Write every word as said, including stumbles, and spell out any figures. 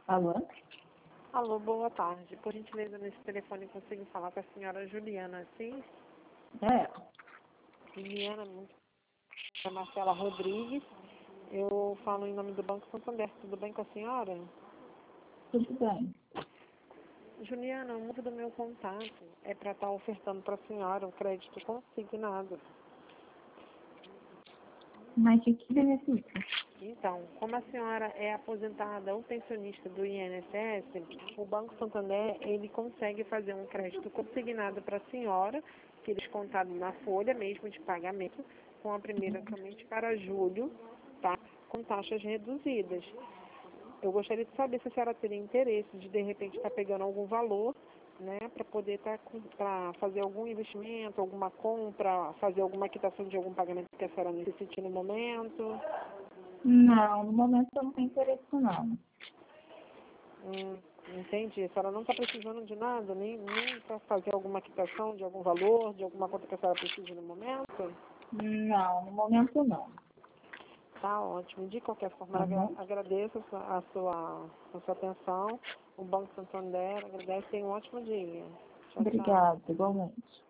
Alô? Alô, boa tarde. Por gentileza, nesse telefone consigo falar com a senhora Juliana, sim? É, Juliana, muito é Marcela Rodrigues. Eu falo em nome do Banco Santander. Tudo bem com a senhora? tudo bem. Juliana, o motivo do meu contato é para estar ofertando para a senhora um crédito consignado. Mas de que benefício? Então, como a senhora é aposentada ou pensionista do I N S S, o Banco Santander, ele consegue fazer um crédito consignado para a senhora, que é descontado na folha mesmo de pagamento, com a primeira somente para julho, tá? Com taxas reduzidas. Eu gostaria de saber se a senhora teria interesse de, de repente, estar pegando algum valor, né, para poder estar, para fazer algum investimento, alguma compra, fazer alguma quitação de algum pagamento que a senhora necessite no momento. Não, no momento eu não tenho interesse não. Hum, entendi. A senhora não está precisando de nada, nem, nem para fazer alguma quitação de algum valor, de alguma conta que a senhora precise no momento? Não, no momento não. Tá ótimo. De qualquer forma, Tá agra- bom? agradeço a sua, a sua, a sua atenção. O Banco Santander agradece. Tenha um ótimo dia. Tchau, tchau. Obrigada, igualmente.